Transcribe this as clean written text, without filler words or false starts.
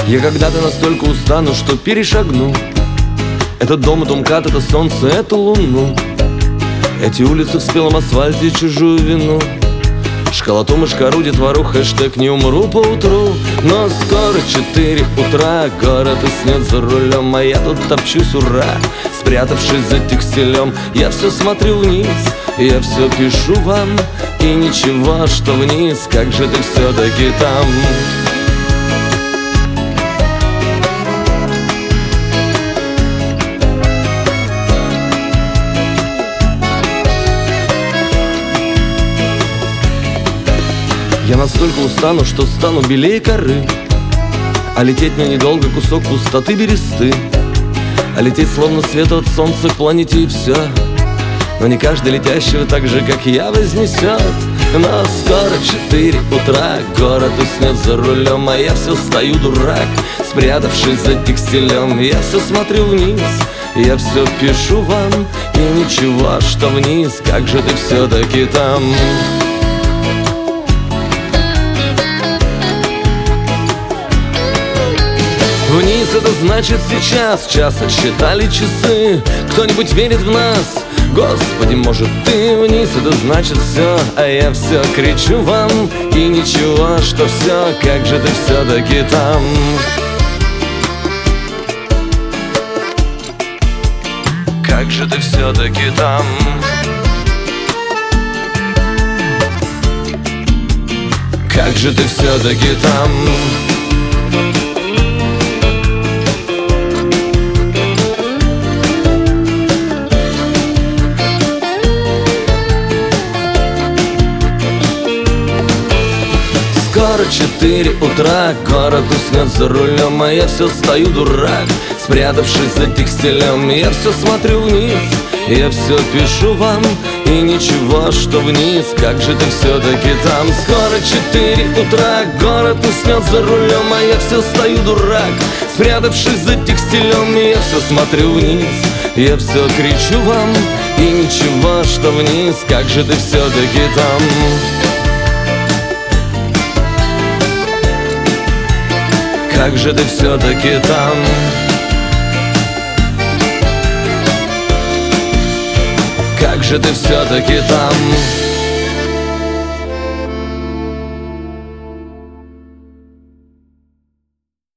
Я когда-то настолько устану, что перешагну этот дом, это МКАД, это солнце, это луну, эти улицы в спелом асфальте, чужую вину, школоту, мышкару, детвору, хэштег «не умру поутру». Но скоро 4 утра, город уснет за рулем, а я тут топчусь, ура, спрятавшись за текстилем. Я все смотрю вниз, я все пишу вам, и ничего, что вниз, как же ты все-таки там. Я настолько устану, что стану белее коры, а лететь мне недолго, кусок пустоты бересты, а лететь словно свет от солнца к планете и все. Но не каждый летящего так же, как я, вознесет. Но скоро 4 утра, город уснет за рулем, а я все стою дурак, спрятавшись за текстилем. Я все смотрю вниз, я все пишу вам, и ничего, что вниз, как же ты все-таки там. Вниз — это значит сейчас, час отсчитали часы. Кто-нибудь верит в нас? Господи, может, ты? Вниз — это значит все, а я все кричу вам, и ничего, что все, как же ты все-таки там. Как же ты все-таки там. Как же ты все-таки там. Скоро 4 утра, город уснет за рулем, а я все стою дурак, спрятавшись за текстилем. Я все смотрю вниз, я все пишу вам, и ничего, что вниз, как же ты все-таки там. Скоро 4 утра, город уснет за рулем, а я все стою дурак, спрятавшись за текстилем. Я все смотрю вниз, я все кричу вам, и ничего, что вниз, как же ты все-таки там. Как же ты все-таки там. Как же ты все-таки там.